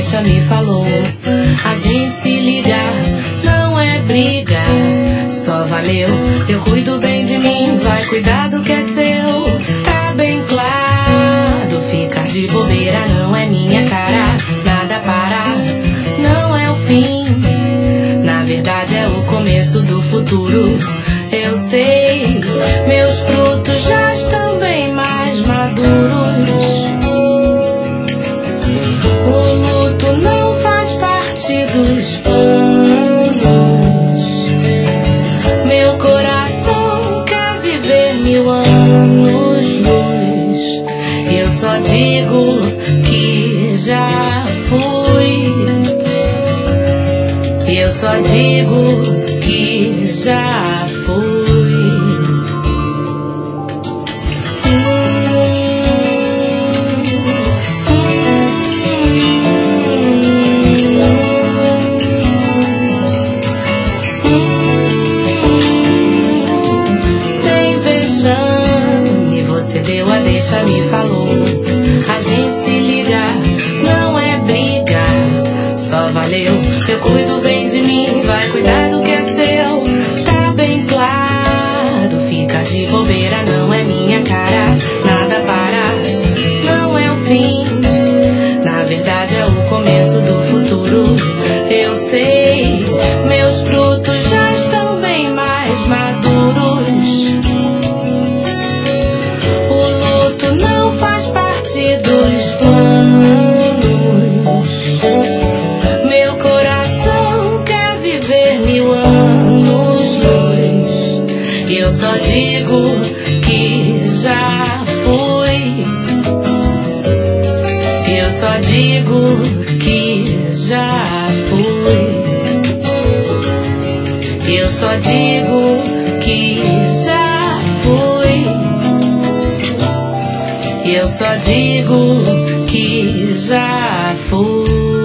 deixa me falou. A gente se liga, não é briga, só valeu. Eu cuido bem de mim, vai cuidar do que é seu. Tá bem claro, ficar de bobeira não é minha cara. Nada para, não é o fim, na verdade é o começo do futuro. Eu sei, meus frutos já estão bem mais maduros. O luto não faz parte dos planos. Meu coração quer viver 1000 anos-luz. Eu só digo que já fui. Eu só digo que já fui. Sem vexame, você deu a deixa, me falou. A gente se liga, não é briga, só valeu. Eu cuido bem de mim, vai cuidar do que é seu. Tá bem claro, ficar de bobeira não é minha cara. Nada para, não é o fim, na verdade é o começo do futuro. Eu sei, meus frutos já estão bem mais maduros. O luto não faz parte dos planos. Meu coração quer viver 1000 anos-luz. Eu só digo que já fui. Eu só digo que já fui. Eu só digo que já fui. Eu só digo que já fui.